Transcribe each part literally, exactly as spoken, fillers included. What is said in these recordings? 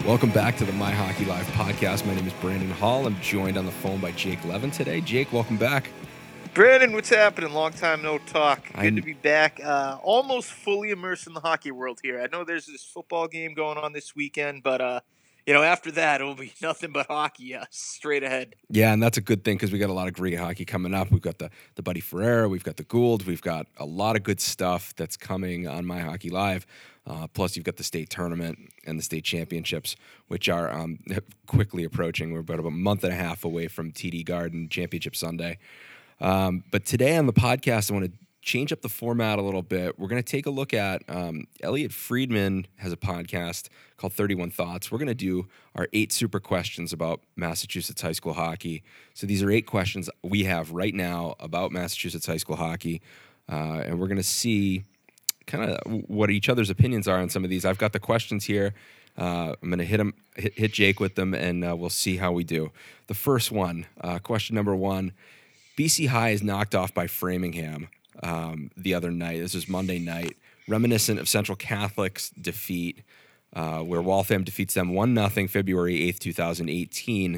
Welcome back to the My Hockey Live podcast. My name is Brandon Hall. I'm joined on the phone by Jake Levin today. Jake, welcome back. Brandon, what's happening? Long time no talk. Good I'm... to be back. Uh, almost fully immersed in the hockey world here. I know there's this football game going on this weekend, but uh, you know, after that, it'll be nothing but hockey uh, straight ahead. Yeah, and that's a good thing because we got a lot of great hockey coming up. We've got the, the Buddy Ferreira, we've got the Gould, we've got a lot of good stuff that's coming on My Hockey Live. Uh, plus, you've got the state tournament and the state championships, which are um, quickly approaching. We're about a month and a half away from T D Garden Championship Sunday. Um, but today on the podcast, I want to change up the format a little bit. We're going to take a look at um, Elliot Friedman has a podcast called thirty-one Thoughts. We're going to do our eight super questions about Massachusetts high school hockey. So these are eight questions we have right now about Massachusetts high school hockey, uh, and we're going to see kind of what each other's opinions are on some of these. I've got the questions here. Uh, I'm going to hit him, hit, hit Jake with them, and uh, we'll see how we do. The first one, uh, question number one. B C High is knocked off by Framingham um, the other night. This was Monday night, reminiscent of Central Catholic's defeat, uh, where Waltham defeats them one nothing February eighth, twenty eighteen.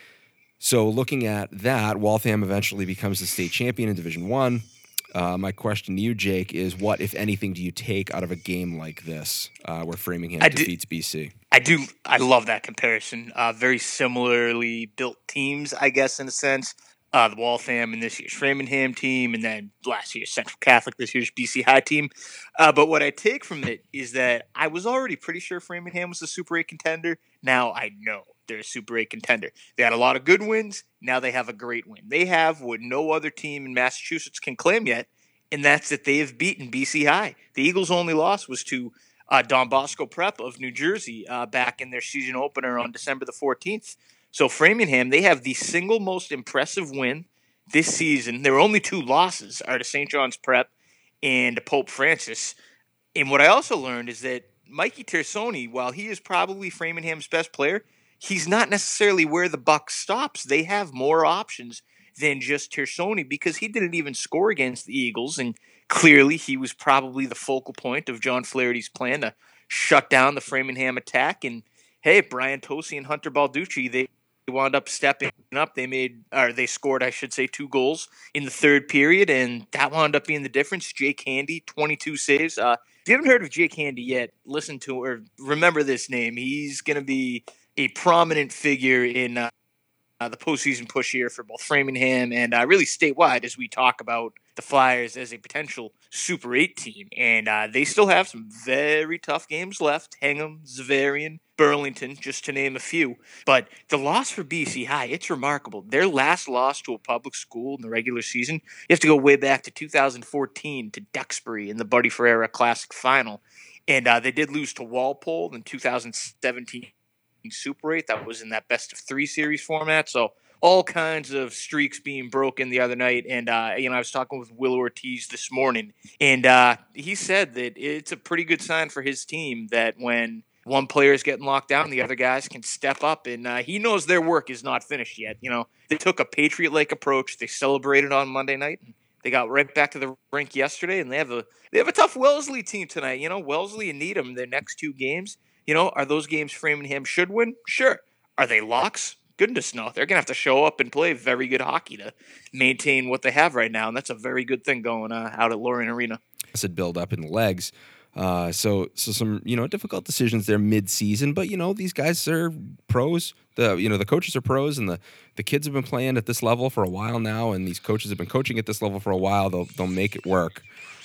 So looking at that, Waltham eventually becomes the state champion in Division One. Uh, my question to you, Jake, is what, if anything, do you take out of a game like this uh, where Framingham I defeats do, B C? I do. I love that comparison. Uh, very similarly built teams, I guess, in a sense. Uh, the Waltham and this year's Framingham team, and then last year's Central Catholic, this year's B C High team. Uh, but what I take from it is that I was already pretty sure Framingham was a Super eight contender. Now I know they're a Super eight contender. They had a lot of good wins. Now they have a great win. They have what no other team in Massachusetts can claim yet, and that's that they have beaten B C High. The Eagles' only loss was to uh, Don Bosco Prep of New Jersey uh, back in their season opener on December the fourteenth. So Framingham, they have the single most impressive win this season. Their only two losses are to Saint John's Prep and to Pope Francis. And what I also learned is that Mikey Tersoni, while he is probably Framingham's best player, he's not necessarily where the buck stops. They have more options than just Tersoni because he didn't even score against the Eagles, and clearly he was probably the focal point of John Flaherty's plan to shut down the Framingham attack. And hey, Brian Tosi and Hunter Balducci, they wound up stepping up. They made, or they scored, I should say, two goals in the third period, and that wound up being the difference. Jake Handy, twenty-two saves. Uh, if you haven't heard of Jake Handy yet, listen to or remember this name. He's going to be a prominent figure in uh, uh, the postseason push here for both Framingham and uh, really statewide as we talk about the Flyers as a potential Super eight team. And uh, they still have some very tough games left. Hingham, Zavarian, Burlington, just to name a few. But the loss for B C High, it's remarkable. Their last loss to a public school in the regular season, you have to go way back to two thousand fourteen to Duxbury in the Buddy Ferreira Classic Final. And uh, they did lose to Walpole in two thousand seventeen Super eight. That was in that best of three series format. So all kinds of streaks being broken the other night. And, uh, you know, I was talking with Will Ortiz this morning, and uh, he said that it's a pretty good sign for his team that when one player is getting locked down, the other guys can step up. And uh, he knows their work is not finished yet. You know, they took a Patriot-like approach. They celebrated on Monday night. They got right back to the rink yesterday, and they have a they have a tough Wellesley team tonight. You know, Wellesley and Needham, their next two games. You know, are those games Framingham should win? Sure. Are they locks? Goodness, no. They're going to have to show up and play very good hockey to maintain what they have right now, and that's a very good thing going uh, out at Lorraine Arena. Said build up in the legs. Uh, so, so some you know difficult decisions there mid-season, but you know these guys are pros. The you know the coaches are pros, and the, the kids have been playing at this level for a while now, and these coaches have been coaching at this level for a while. They'll they'll make it work.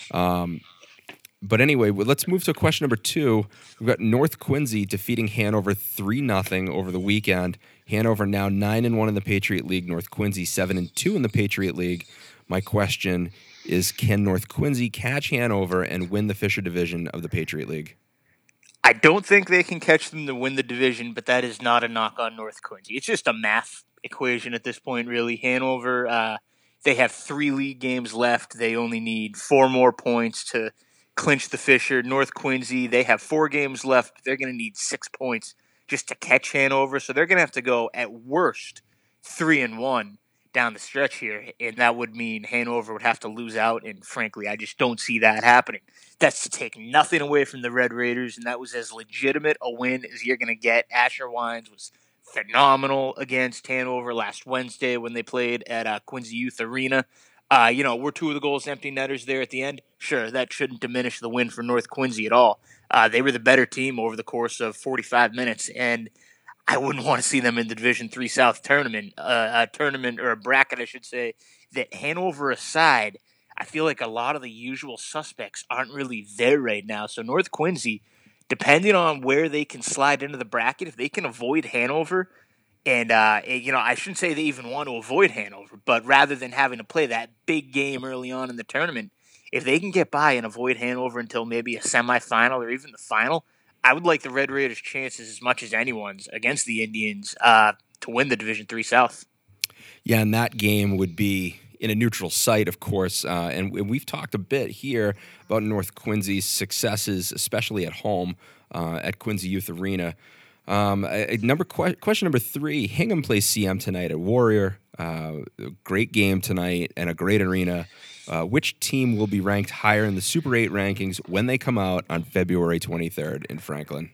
Um, But anyway, let's move to question number two. We've got North Quincy defeating Hanover three nothing over the weekend. Hanover now nine and one in the Patriot League. North Quincy seven and two in the Patriot League. My question is, can North Quincy catch Hanover and win the Fisher Division of the Patriot League? I don't think they can catch them to win the division, but that is not a knock on North Quincy. It's just a math equation at this point, really. Hanover, uh, they have three league games left. They only need four more points to clinch the Fisher. North Quincy, they have four games left. They're going to need six points just to catch Hanover, so they're going to have to go at worst three and one down the stretch here, and that would mean Hanover would have to lose out, and frankly, I just don't see that happening. That's to take nothing away from the Red Raiders, and that was as legitimate a win as you're going to get. Asher Wines was phenomenal against Hanover last Wednesday when they played at uh, Quincy Youth Arena. Uh, you know, were two of the goals empty netters there at the end? Sure, that shouldn't diminish the win for North Quincy at all. Uh, they were the better team over the course of forty-five minutes, and I wouldn't want to see them in the Division Three South tournament, uh, a tournament or a bracket, I should say. That Hanover aside, I feel like a lot of the usual suspects aren't really there right now. So North Quincy, depending on where they can slide into the bracket, if they can avoid Hanover, and uh, you know, I shouldn't say they even want to avoid Hanover, but rather than having to play that big game early on in the tournament, if they can get by and avoid Hanover until maybe a semifinal or even the final, I would like the Red Raiders' chances as much as anyone's against the Indians uh, to win the Division Three South. Yeah, and that game would be in a neutral site, of course. Uh, and we've talked a bit here about North Quincy's successes, especially at home uh, at Quincy Youth Arena. Um, number question number three: Hingham plays C M tonight at Warrior. Uh, great game tonight and a great arena. Uh, which team will be ranked higher in the Super eight rankings when they come out on February twenty-third in Franklin?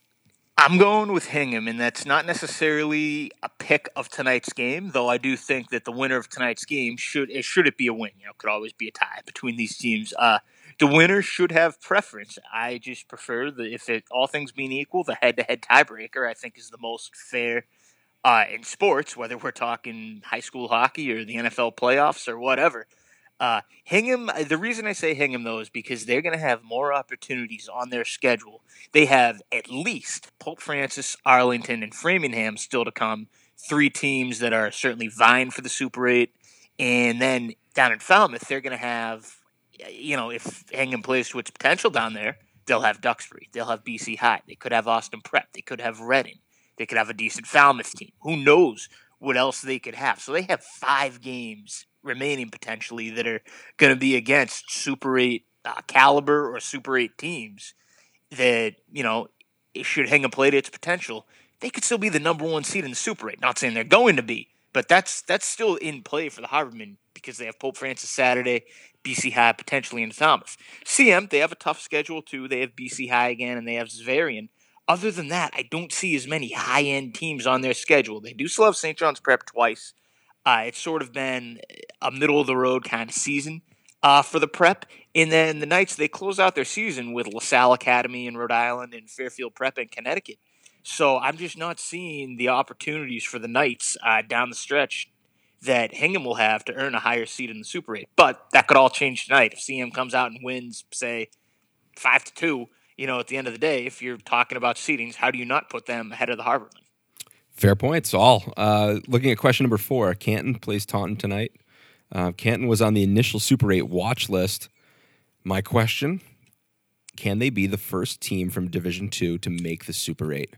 I'm going with Hingham, and that's not necessarily a pick of tonight's game, though I do think that the winner of tonight's game, should it should it be a win, you know, could always be a tie between these teams. Uh, the winner should have preference. I just prefer that if it, all things being equal, the head-to-head tiebreaker I think is the most fair uh, in sports, whether we're talking high school hockey or the N F L playoffs or whatever. Uh, Hingham, the reason I say Hingham, though, is because they're going to have more opportunities on their schedule. They have at least Pope Francis, Arlington, and Framingham still to come. Three teams that are certainly vying for the Super eight. And then down in Falmouth, they're going to have, you know, if Hingham plays to its potential down there, they'll have Duxbury. They'll have B C High. They could have Austin Prep. They could have Reading. They could have a decent Falmouth team. Who knows what else they could have? So they have five games remaining potentially that are going to be against Super eight uh, caliber or Super eight teams that, you know, it should Hingham play to its potential. They could still be the number one seed in the Super eight. Not saying they're going to be, but that's that's still in play for the Harbormen because they have Pope Francis Saturday, B C High potentially in Falmouth. C M, they have a tough schedule too. They have B C High again and they have Xaverian. Other than that, I don't see as many high-end teams on their schedule. They do still have Saint John's Prep twice. Uh, it's sort of been a middle-of-the-road kind of season uh, for the Prep. And then the Knights, they close out their season with LaSalle Academy in Rhode Island and Fairfield Prep in Connecticut. So I'm just not seeing the opportunities for the Knights uh, down the stretch that Hingham will have to earn a higher seed in the Super eight. But that could all change tonight. If C M comes out and wins, say, five to two, you know, at the end of the day, if you're talking about seedings, how do you not put them ahead of the Harbormen? Fair points, all. Uh, looking at question number four, Canton plays Taunton tonight. Uh, Canton was on the initial Super eight watch list. My question, can they be the first team from Division two to make the Super eight?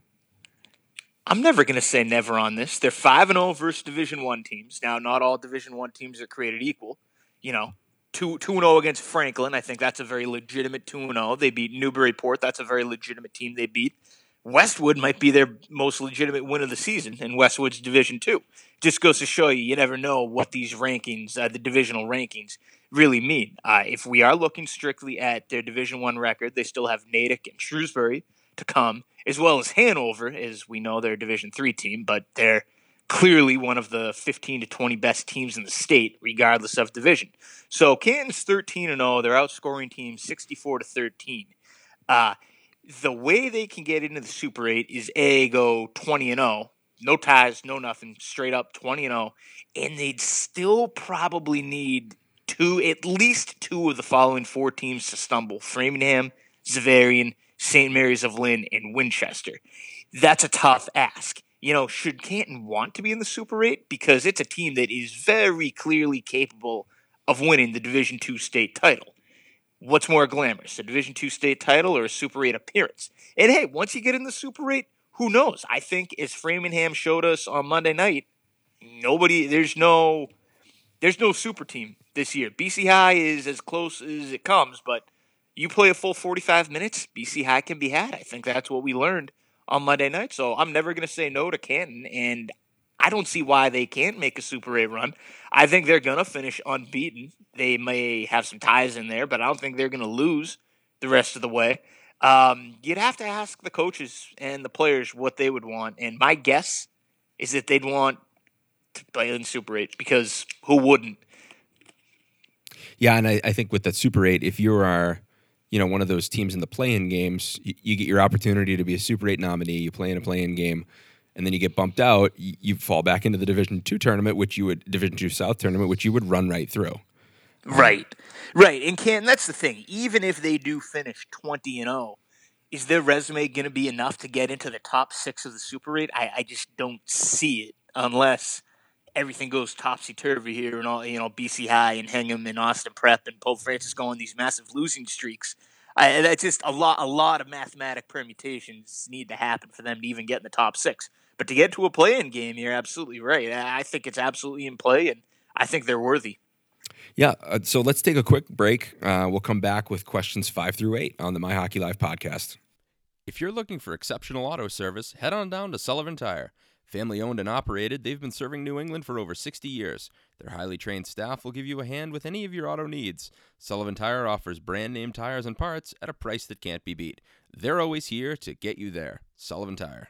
I'm never going to say never on this. They're five and oh versus Division one teams. Now, not all Division one teams are created equal. You know, two two and oh against Franklin. I think that's a very legitimate two and oh. They beat Newburyport. That's a very legitimate team they beat. Westwood might be their most legitimate win of the season, and Westwood's Division two. Just goes to show you, you never know what these rankings, uh, the divisional rankings, really mean. Uh, if we are looking strictly at their Division one record, they still have Natick and Shrewsbury to come, as well as Hanover, as we know they're a Division three team, but they're clearly one of the fifteen to twenty best teams in the state, regardless of division. So Canton's thirteen and oh, they're outscoring teams sixty-four to thirteen. Uh, the way they can get into the Super eight is A, go twenty and oh, no ties, no nothing, straight up twenty and oh, and they'd still probably need two, at least two of the following four teams to stumble: Framingham, Xaverian, Saint Mary's of Lynn, and Winchester. That's a tough ask. You know, should Canton want to be in the Super eight? Because it's a team that is very clearly capable of winning the Division two state title. What's more glamorous, a Division two state title or a Super eight appearance? And hey, once you get in the Super eight, who knows? I think as Framingham showed us on Monday night, nobody, there's no, there's no super team this year. B C High is as close as it comes, but you play a full forty-five minutes, B C High can be had. I think that's what we learned on Monday night. So I'm never going to say no to Canton. And I don't see why they can't make a Super eight run. I think they're going to finish unbeaten. They may have some ties in there, but I don't think they're going to lose the rest of the way. Um, you'd have to ask the coaches and the players what they would want. And my guess is that they'd want to play in Super eight because who wouldn't? Yeah, and I, I think with that Super eight, if you are, you know, one of those teams in the play-in games, you, you get your opportunity to be a Super eight nominee. You play in a play-in game, and then you get bumped out. You, you fall back into the Division two tournament, which you would Division two South tournament, which you would run right through. Right, right. And Canton, that's the thing. Even if they do finish twenty and zero, is their resume going to be enough to get into the top six of the Super eight? I, I just don't see it unless everything goes topsy-turvy here and all, you know, B C High and Hingham and Austin Prep and Pope Francis go on these massive losing streaks. I, that's just a lot, a lot of mathematic permutations need to happen for them to even get in the top six. But to get to a play-in game, you're absolutely right. I think it's absolutely in play, and I think they're worthy. Yeah, uh, so let's take a quick break. Uh, we'll come back with questions five through eight on the My Hockey Live podcast. If you're looking for exceptional auto service, head on down to Sullivan Tire. Family owned and operated, they've been serving New England for over sixty years. Their highly trained staff will give you a hand with any of your auto needs. Sullivan Tire offers brand name tires and parts at a price that can't be beat. They're always here to get you there. Sullivan Tire.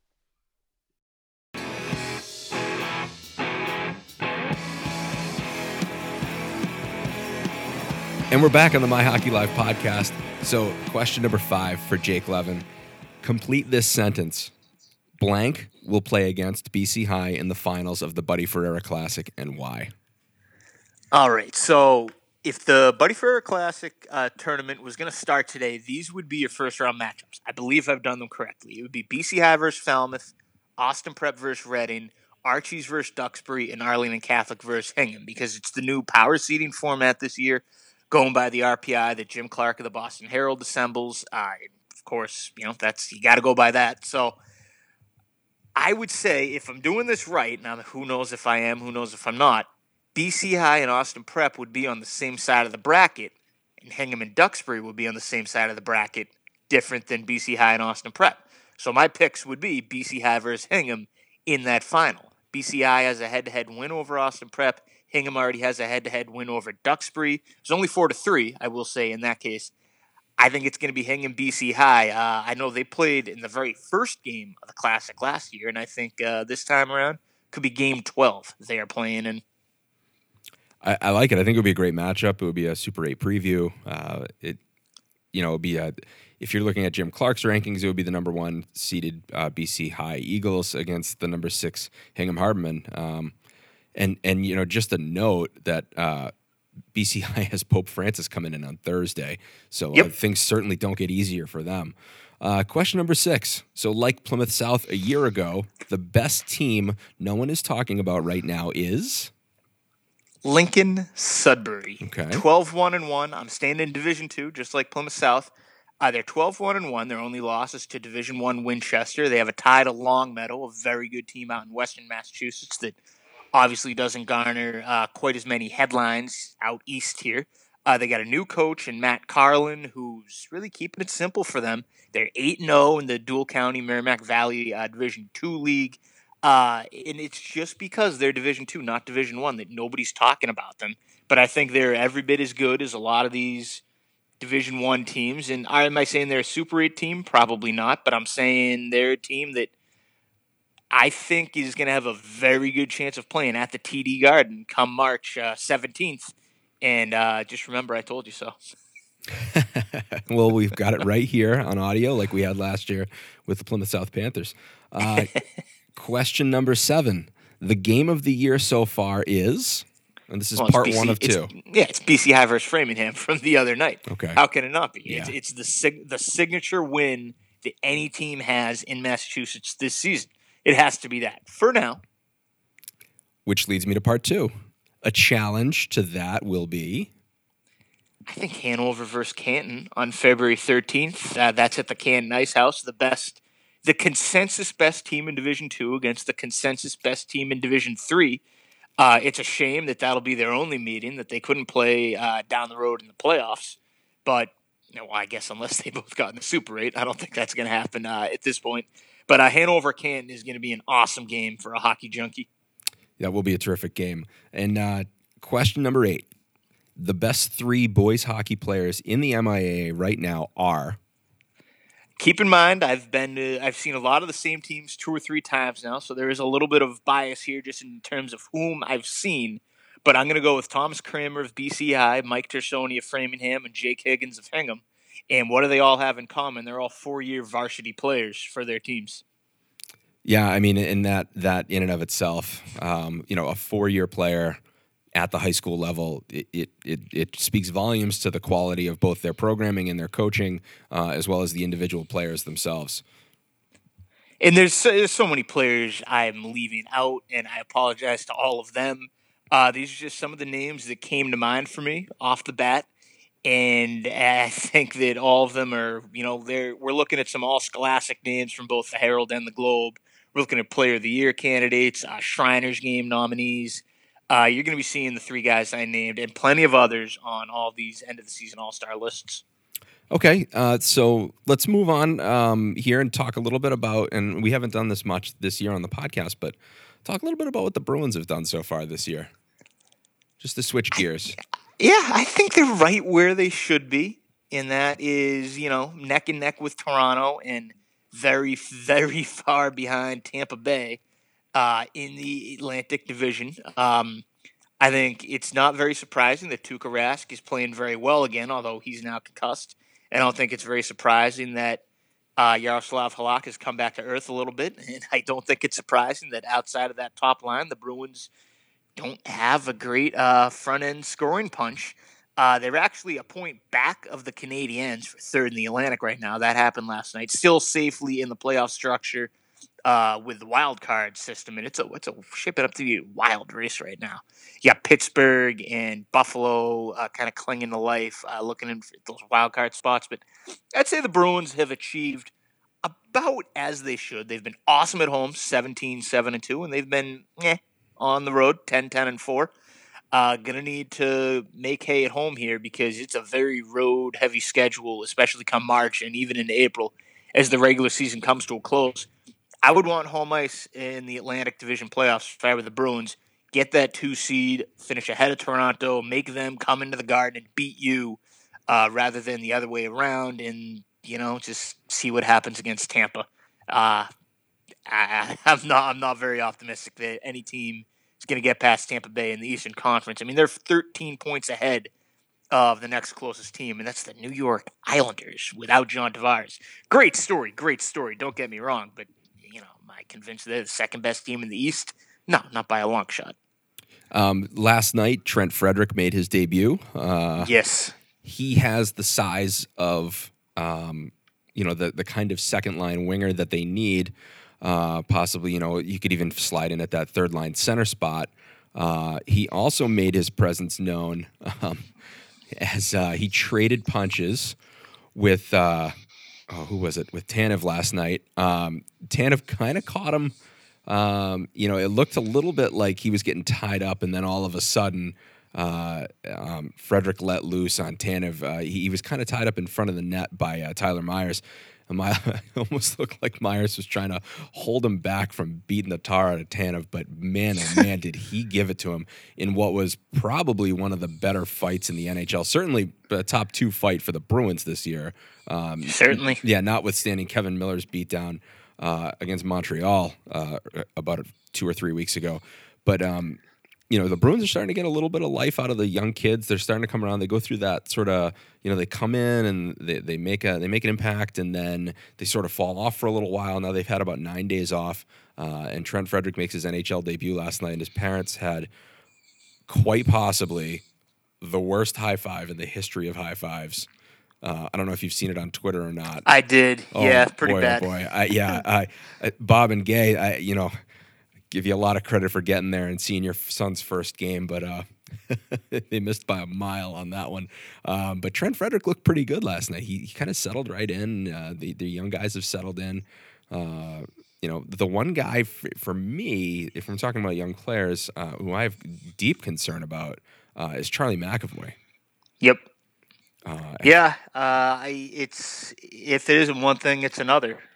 And we're back on the My Hockey Live podcast. So question number five for Jake Levin. Complete this sentence. Blank will play against B C High in the finals of the Buddy Ferreira Classic, and why? All right. So if the Buddy Ferreira Classic uh, tournament was going to start today, these would be your first round matchups. I believe I've done them correctly. It would be B C High versus Falmouth, Austin Prep versus Reading, Archie's versus Duxbury, and Arlington Catholic versus Hingham, because it's the new power seeding format this year, going by the R P I that Jim Clark of the Boston Herald assembles. Uh, of course, you know, that's, you got to go by that. So I would say if I'm doing this right, now who knows if I am, who knows if I'm not, B C High and Austin Prep would be on the same side of the bracket, and Hingham and Duxbury would be on the same side of the bracket, different than B C High and Austin Prep. So my picks would be B C High versus Hingham in that final. B C High has a head-to-head win over Austin Prep. Hingham already has a head-to-head win over Duxbury. It's only four to three, I will say, in that case. I think it's going to be Hingham B C High. Uh, I know they played in the very first game of the Classic last year, and I think uh, this time around could be Game twelve they are playing in. I, I like it. I think it would be a great matchup. It would be a Super eight preview. Uh, it, you know, it would be a, if you're looking at Jim Clark's rankings, it would be the number one seeded uh, B C High Eagles against the number six Hingham Harbinmen. Um, and and you know, just a note that. Uh, B C High has Pope Francis coming in on Thursday, so yep. uh, things certainly don't get easier for them. Uh, question number six. So like Plymouth South a year ago, the best team no one is talking about right now is? Lincoln Sudbury. Okay. twelve one and one. I'm staying in Division two, just like Plymouth South. Uh, they're twelve one and one. Their only losses to Division one Winchester. They have a tie to Longmeadow, a very good team out in Western Massachusetts that obviously doesn't garner uh, quite as many headlines out east here. Uh, they got a new coach in Matt Carlin, who's really keeping it simple for them. They're eight and oh in the Dual County Merrimack Valley uh, Division two League. Uh, and it's just because they're Division two, not Division one, that nobody's talking about them. But I think they're every bit as good as a lot of these Division one teams. And am I saying they're a Super eight team? Probably not. But I'm saying they're a team that I think is going to have a very good chance of playing at the T D Garden come March uh, seventeenth. And uh, just remember, I told you so. Well, we've got it right here on audio like we had last year with the Plymouth South Panthers. Uh, question number seven. The game of the year so far is, and this is well, part B C, one of two. Yeah, it's B C High versus Framingham from the other night. Okay. How can it not be? Yeah. It's, it's the sig- the signature win that any team has in Massachusetts this season. It has to be that for now. Which leads me to part two. A challenge to that will be? I think Hanover versus Canton on February thirteenth. Uh, that's at the Canton Ice House. The best, the consensus best team in Division Two against the consensus best team in Division Three. Uh, it's a shame that that'll be their only meeting, that they couldn't play uh, down the road in the playoffs. But you know, I guess unless they both got in the Super eight, I don't think that's going to happen uh, at this point. But uh, Hanover Canton is going to be an awesome game for a hockey junkie. That will be a terrific game. And uh, question number eight. The best three boys hockey players in the M I A A right now are... Keep in mind, I've been to, I've seen a lot of the same teams two or three times now, so there is a little bit of bias here just in terms of whom I've seen. But I'm going to go with Thomas Kramer of B C High, Mike Tersoni of Framingham, and Jake Higgins of Hingham. And what do they all have in common? They're all four-year varsity players for their teams. Yeah, I mean, in that that in and of itself, um, you know, a four-year player at the high school level, it, it it it speaks volumes to the quality of both their programming and their coaching, uh, as well as the individual players themselves. And there's so, there's so many players I'm leaving out, and I apologize to all of them. Uh, these are just some of the names that came to mind for me off the bat. And I think that all of them are, you know, they're, we're looking at some all-scholastic names from both the Herald and the Globe. We're looking at Player of the Year candidates, uh, Shriners Game nominees. Uh, you're going to be seeing the three guys I named and plenty of others on all these end-of-the-season all-star lists. Okay, uh, so let's move on um, here and talk a little bit about, and we haven't done this much this year on the podcast, but talk a little bit about what the Bruins have done so far this year. Just to switch gears. Yeah, I think they're right where they should be, and that is, you know, neck and neck with Toronto and very, very far behind Tampa Bay uh, in the Atlantic Division. Um, I think it's not very surprising that Tuukka Rask is playing very well again, although he's now concussed. I don't think it's very surprising that uh, Yaroslav Halak has come back to earth a little bit, and I don't think it's surprising that outside of that top line, the Bruins don't have a great uh, front-end scoring punch. Uh, they're actually a point back of the Canadiens for third in the Atlantic right now. That happened last night. Still safely in the playoff structure uh, with the wild card system, and it's a it's a ship it up to be a wild race right now. You got Pittsburgh and Buffalo uh, kind of clinging to life, uh, looking in for those wild card spots. But I'd say the Bruins have achieved about as they should. They've been awesome at home, seventeen seven and two, and they've been eh, on the road, ten ten and four. Uh, gonna need to make hay at home here because it's a very road-heavy schedule, especially come March and even into April as the regular season comes to a close. I would want home ice in the Atlantic Division playoffs if I were the Bruins. Get that two seed, finish ahead of Toronto, make them come into the Garden and beat you uh, rather than the other way around, and you know just see what happens against Tampa. Uh, I, I'm not. I'm not very optimistic that any team is going to get past Tampa Bay in the Eastern Conference. I mean, they're thirteen points ahead of the next closest team, and that's the New York Islanders without John Tavares. Great story, great story. Don't get me wrong, but you know, am I convinced they're the second best team in the East? No, not by a long shot. Um, last night, Trent Frederick made his debut. Uh, yes, he has the size of, um, you know, the the kind of second line winger that they need. Uh, possibly, you know, you could even slide in at that third line center spot. Uh, he also made his presence known um, as uh, he traded punches with, uh, oh, who was it? With Tanev last night. Um, Tanev kind of caught him. Um, you know, it looked a little bit like he was getting tied up, and then all of a sudden, uh, um, Frederick let loose on Tanev. Uh, he, he was kind of tied up in front of the net by uh, Tyler Myers. And My, it almost looked like Myers was trying to hold him back from beating the tar out of Tanev, but man, oh man, did he give it to him in what was probably one of the better fights in the N H L. Certainly a top two fight for the Bruins this year. Um, Certainly. Yeah, notwithstanding Kevin Miller's beatdown uh, against Montreal uh, about two or three weeks ago. But, um, you know, the Bruins are starting to get a little bit of life out of the young kids. They're starting to come around. They go through that sort of, you know, they come in and they, they make a they make an impact, and then they sort of fall off for a little while. Now they've had about nine days off, uh, and Trent Frederick makes his N H L debut last night, and his parents had quite possibly the worst high five in the history of high fives. Uh, I don't know if you've seen it on Twitter or not. I did. Oh, yeah, pretty boy, bad. Oh boy, I, yeah, I, I, Bob and Gay, I, you know. Give you a lot of credit for getting there and seeing your son's first game, but uh, they missed by a mile on that one. Um, but Trent Frederick looked pretty good last night. He, he kind of settled right in. Uh, the, the young guys have settled in. Uh, you know, the one guy f- for me, if I'm talking about young players, uh, who I have deep concern about uh, is Charlie McAvoy. Yep. Uh, yeah, uh, I, it's if it isn't one thing, it's another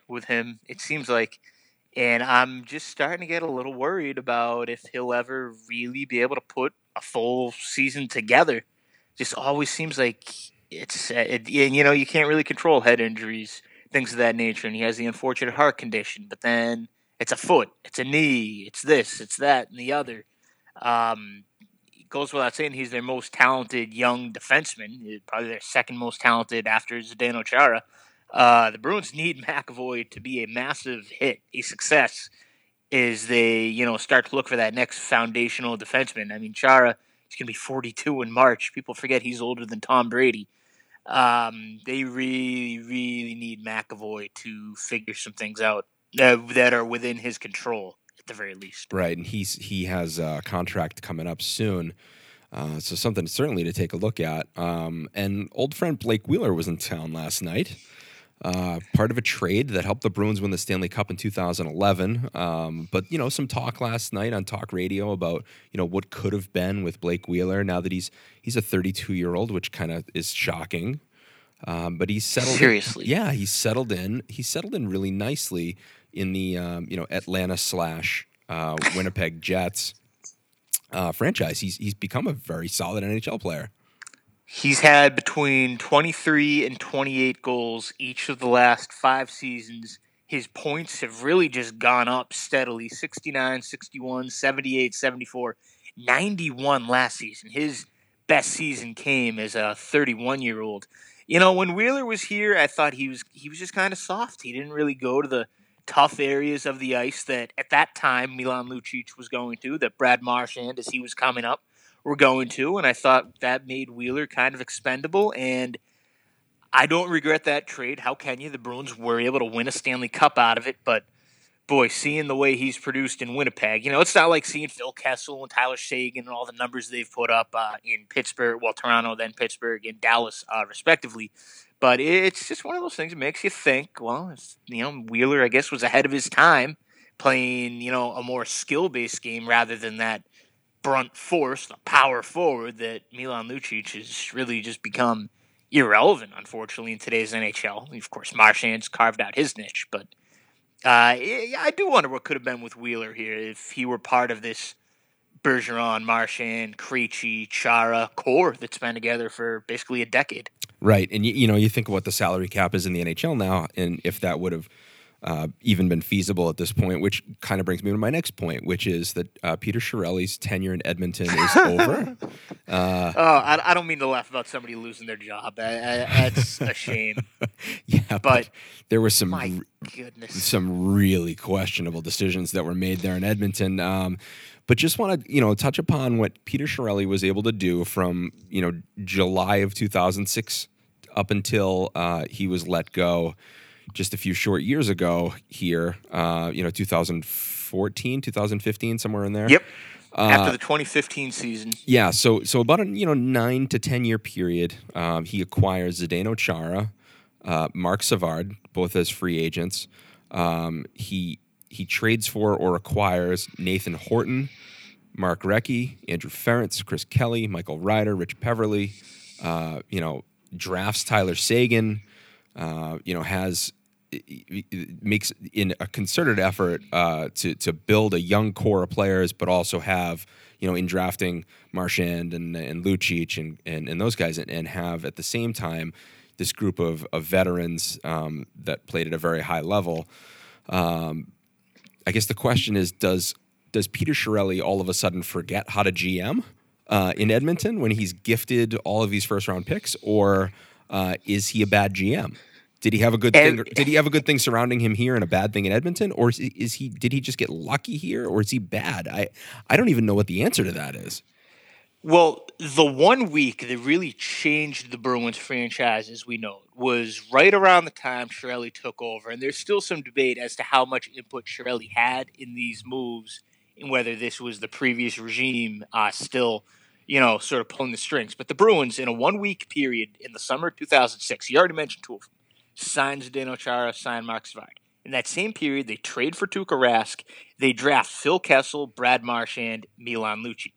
with him, it seems like. And I'm just starting to get a little worried about if he'll ever really be able to put a full season together. Just always seems like it's, uh, it, you know, you can't really control head injuries, things of that nature. And he has the unfortunate heart condition, but then it's a foot, it's a knee, it's this, it's that, and the other. Um, it goes without saying he's their most talented young defenseman, probably their second most talented after Zdeno Chara. Uh, the Bruins need McAvoy to be a massive hit, a success, as they, you know, start to look for that next foundational defenseman. I mean, Chara, he's going to be forty-two in March. People forget he's older than Tom Brady. Um, they really, really need McAvoy to figure some things out that, that are within his control, at the very least. Right, and he's he has a contract coming up soon. Uh, so something certainly to take a look at. Um, and old friend Blake Wheeler was in town last night. Uh, part of a trade that helped the Bruins win the Stanley Cup in two thousand eleven. Um, but, you know, some talk last night on talk radio about, you know, what could have been with Blake Wheeler now that he's he's a thirty-two-year-old, which kind of is shocking. Um, but he's settled Seriously. in. Yeah, he's settled in. He's settled in really nicely in the, um, you know, Atlanta slash uh, Winnipeg Jets uh, franchise. He's, he's become a very solid N H L player. He's had between twenty-three and twenty-eight goals each of the last five seasons. His points have really just gone up steadily, sixty-nine, sixty-one, seventy-eight, seventy-four, ninety-one last season. His best season came as a thirty-one-year-old. You know, when Wheeler was here, I thought he was he was just kind of soft. He didn't really go to the tough areas of the ice that at that time Milan Lucic was going to, that Brad Marchand, as he was coming up, were going to, and I thought that made Wheeler kind of expendable, and I don't regret that trade. How can you? The Bruins were able to win a Stanley Cup out of it, but boy, seeing the way he's produced in Winnipeg, you know, it's not like seeing Phil Kessel and Tyler Seguin and all the numbers they've put up uh, in Pittsburgh, well, Toronto, then Pittsburgh, and Dallas, uh, respectively. But it's just one of those things that makes you think, well, it's, you know, Wheeler, I guess, was ahead of his time playing, you know, a more skill-based game rather than that brunt force, the power forward that Milan Lucic has really just become irrelevant, unfortunately, in today's N H L. Of course, Marchand's carved out his niche, but uh, I do wonder what could have been with Wheeler here if he were part of this Bergeron, Marchand, Krejci, Chara core that's been together for basically a decade. Right, and you, you know, you think of what the salary cap is in the N H L now, and if that would have uh, even been feasible at this point, which kind of brings me to my next point, which is that uh, Peter Chiarelli's tenure in Edmonton is over. Uh, oh, I, I don't mean to laugh about somebody losing their job. I, I, that's a shame. Yeah, but, but there were some my goodness. some really questionable decisions that were made there in Edmonton. Um, but just want to, you know, touch upon what Peter Chiarelli was able to do from, you know, July of two thousand six up until uh, he was let go just a few short years ago here, uh, you know, two thousand fourteen, two thousand fifteen, somewhere in there. Yep. Uh, After the twenty fifteen season. Yeah, so so about a you know nine to ten year period, um, he acquires Zdeno Chara, uh, Mark Savard, both as free agents. Um, he he trades for or acquires Nathan Horton, Mark Recchi, Andrew Ferentz, Chris Kelly, Michael Ryder, Rich Peverly. Uh, you know, drafts Tyler Seguin. Uh, you know, has makes in a concerted effort uh, to to build a young core of players, but also have, you know, in drafting Marchand and and Lucic and and, and those guys, and, and have at the same time this group of of veterans um, that played at a very high level. Um, I guess the question is, does does Peter Chiarelli all of a sudden forget how to G M uh, in Edmonton when he's gifted all of these first round picks, or uh, is he a bad G M? Did he have a good and, thing? Did he have a good thing surrounding him here and a bad thing in Edmonton, or is, is he? Did he just get lucky here, or is he bad? I I don't even know what the answer to that is. Well, the one week that really changed the Bruins franchise, as we know it, was right around the time Chiarelli took over, and there's still some debate as to how much input Chiarelli had in these moves, and whether this was the previous regime uh, still, you know, sort of pulling the strings. But the Bruins, in a one-week period in the summer of two thousand six, you already mentioned two of them. Signed Zdeno Chara, signed Mark Savard. In that same period, they trade for Tuukka Rask. They draft Phil Kessel, Brad Marchand, Milan Lucic.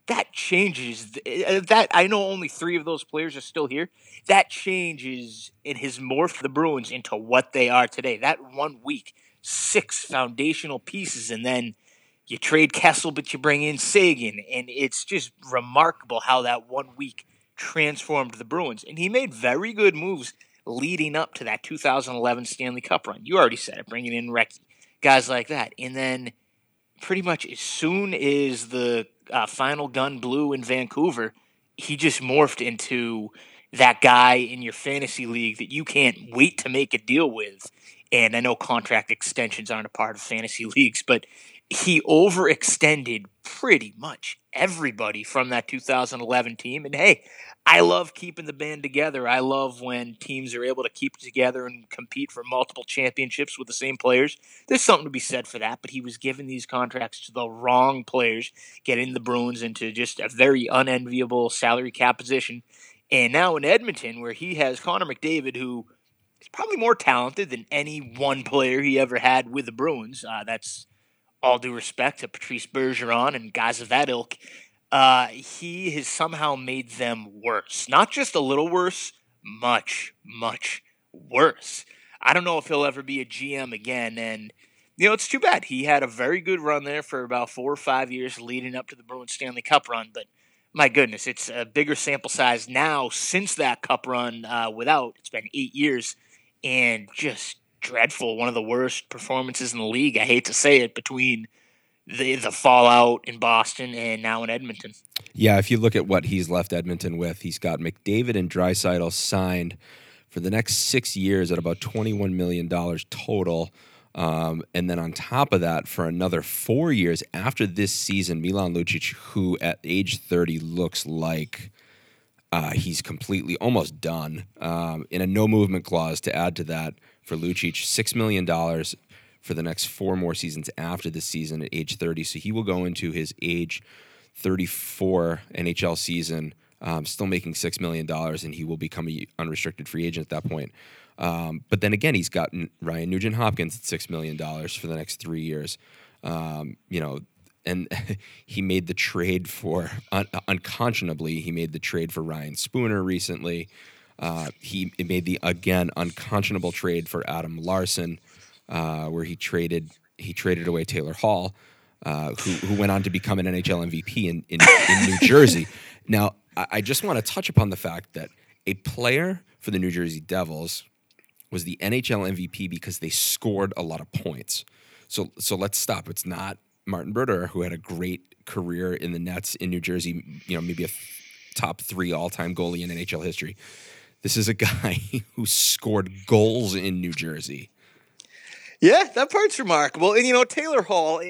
that changes. That I know only three of those players are still here. That changes in his morphed the Bruins into what they are today. That one week, six foundational pieces, and then you trade Kessel, but you bring in Sagan, and it's just remarkable how that one week transformed the Bruins. And he made very good moves leading up to that two thousand eleven Stanley Cup run. You already said it, bringing in Recchi, guys like that. And then pretty much as soon as the uh, final gun blew in Vancouver, he just morphed into that guy in your fantasy league that you can't wait to make a deal with. And I know contract extensions aren't a part of fantasy leagues, but he overextended pretty much everybody from that two thousand eleven team. And hey, I love keeping the band together. I love when teams are able to keep it together and compete for multiple championships with the same players. There's something to be said for that, but he was giving these contracts to the wrong players, getting the Bruins into just a very unenviable salary cap position. And now in Edmonton, where he has Connor McDavid, who is probably more talented than any one player he ever had with the Bruins. Uh, that's all due respect to Patrice Bergeron and guys of that ilk. Uh, he has somehow made them worse. Not just a little worse, much, much worse. I don't know if he'll ever be a G M again, and you know, it's too bad. He had a very good run there for about four or five years leading up to the Bruins Stanley Cup run, but my goodness, it's a bigger sample size now since that Cup run uh, without. It's been eight years, and just dreadful. One of the worst performances in the league. I hate to say it, between the the fallout in Boston and now in Edmonton. Yeah, if you look at what he's left Edmonton with, he's got McDavid and Draisaitl signed for the next six years at about twenty-one million dollars total. Um, and then on top of that, for another four years after this season, Milan Lucic, who at age thirty looks like uh, he's completely almost done, um, in a no-movement clause to add to that for Lucic, six million dollars for the next four more seasons after this season at age thirty. So he will go into his age thirty-four N H L season um, still making six million dollars, and he will become an unrestricted free agent at that point. Um, but then again, he's got Ryan Nugent-Hopkins at six million dollars for the next three years. Um, you know, and he made the trade for, un- unconscionably, he made the trade for Ryan Spooner recently. Uh, he made the, again, unconscionable trade for Adam Larson, uh, where he traded he traded away Taylor Hall, uh, who who went on to become an N H L M V P in, in, in New Jersey. Now, I, I just want to touch upon the fact that a player for the New Jersey Devils was the N H L M V P because they scored a lot of points. So so let's stop. It's not Martin Brodeur, who had a great career in the Nets in New Jersey, you know, maybe a top three all-time goalie in N H L history. This is a guy who scored goals in New Jersey. Yeah, that part's remarkable. And, you know, Taylor Hall,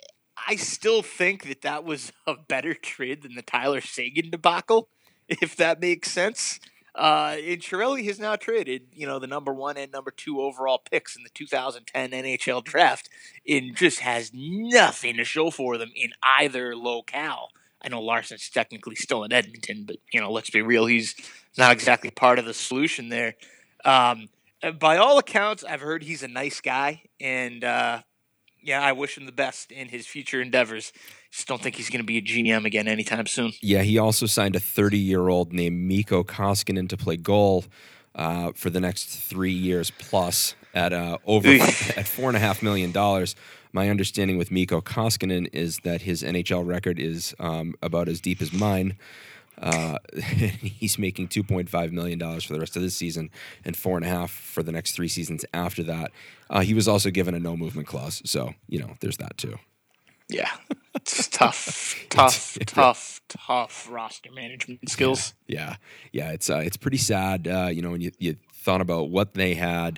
I still think that that was a better trade than the Tyler Seguin debacle, if that makes sense. Uh, and Chiarelli has now traded, you know, the number one and number two overall picks in the two thousand ten N H L draft, and just has nothing to show for them in either locale. I know Larson's technically still in Edmonton, but, you know, let's be real, he's not exactly part of the solution there. Um, by all accounts, I've heard he's a nice guy, and uh, yeah, I wish him the best in his future endeavors. Just don't think he's going to be a G M again anytime soon. Yeah, he also signed a thirty-year-old named Mikko Koskinen to play goal uh, for the next three years plus at uh, over at four and a half million dollars. My understanding with Mikko Koskinen is that his N H L record is um, about as deep as mine. Uh, he's making two point five million dollars for the rest of this season and four and a half for the next three seasons after that. Uh, he was also given a no movement clause, so you know there's that too. Yeah, it's tough, tough, it's, tough, yeah. tough roster management skills. Yeah, yeah, yeah it's uh, it's pretty sad. Uh, you know, when you, you thought about what they had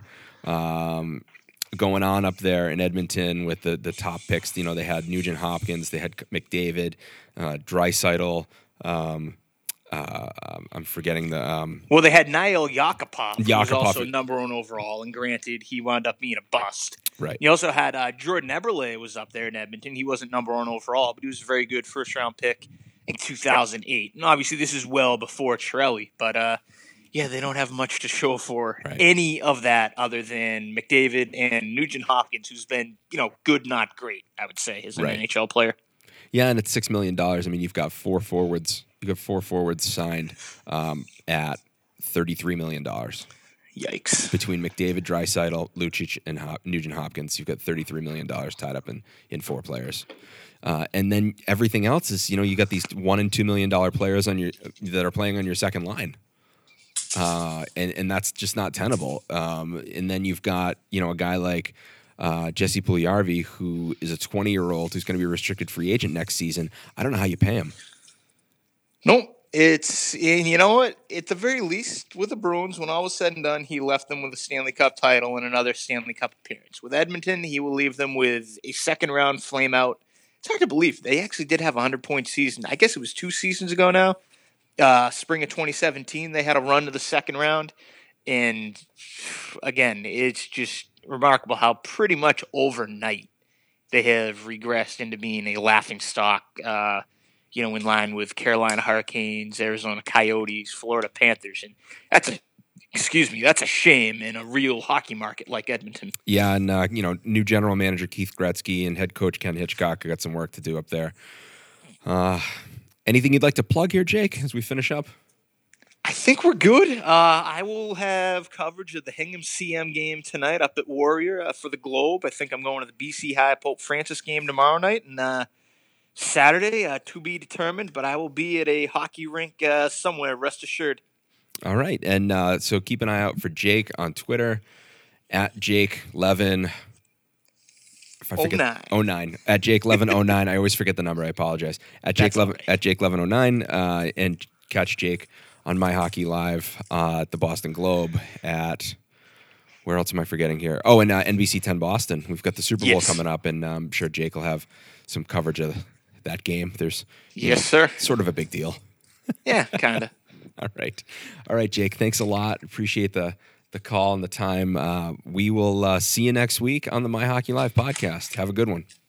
um, going on up there in Edmonton with the the top picks. You know, they had Nugent Hopkins, they had McDavid, uh, Draisaitl. Um, uh, I'm forgetting the. Um, well, they had Nail Yakupov, who Yakupov. was also number one overall, and granted, he wound up being a bust. Right. You also had uh, Jordan Eberle was up there in Edmonton. He wasn't number one overall, but he was a very good first round pick in two thousand eight. And obviously, this is well before Chiarelli, but uh, yeah, they don't have much to show for right. any of that other than McDavid and Nugent Hopkins, who's been you know good, not great. I would say as an right. N H L player. Yeah, and it's six million dollars. I mean, you've got four forwards. You've got four forwards signed um, at thirty-three million dollars. Yikes. Between McDavid, Draisaitl, Lucic, and Hop- Nugent Hopkins, you've got thirty-three million dollars tied up in, in four players. Uh, and then everything else is, you know, you got these one and two million dollar players on your that are playing on your second line. Uh, and, and that's just not tenable. Um, and then you've got, you know, a guy like uh, Jesse Puljujarvi, who is a twenty-year-old who's going to be a restricted free agent next season. I don't know how you pay him. Nope. It's, and you know what? At the very least, with the Bruins, when all was said and done, he left them with a Stanley Cup title and another Stanley Cup appearance. With Edmonton, he will leave them with a second-round flame-out. It's hard to believe. They actually did have a hundred-point season. I guess it was two seasons ago now. Uh, spring of twenty seventeen, they had a run to the second round. And, again, it's just remarkable how pretty much overnight they have regressed into being a laughingstock, uh, you know, in line with Carolina Hurricanes, Arizona Coyotes, Florida Panthers. And that's a, excuse me, that's a shame in a real hockey market like Edmonton. Yeah, and, uh, you know, new general manager Keith Gretzky and head coach Ken Hitchcock got some work to do up there. Uh, anything you'd like to plug here, Jake, as we finish up? I think we're good. Uh, I will have coverage of the Hingham C M game tonight up at Warrior uh, for the Globe. I think I'm going to the B C High Pope Francis game tomorrow night. And, uh, Saturday, uh, to be determined, but I will be at a hockey rink uh, somewhere, rest assured. All right. And uh, so keep an eye out for Jake on Twitter, at Jake Levin. If I forget, oh nine. oh nine. At Jake Levin oh nine. I always forget the number. I apologize. At Jake Levin, right. At Jake Levin oh nine. Uh, and catch Jake on My Hockey Live uh, at the Boston Globe at... Where else am I forgetting here? Oh, and uh, N B C ten Boston. We've got the Super Bowl yes. coming up, and I'm sure Jake will have some coverage of that game. There's yes, know, sir. Sort of a big deal. Yeah, kind of. All right. All right, Jake. Thanks a lot. Appreciate the the call and the time. Uh, we will uh, see you next week on the My Hockey Live podcast. Have a good one.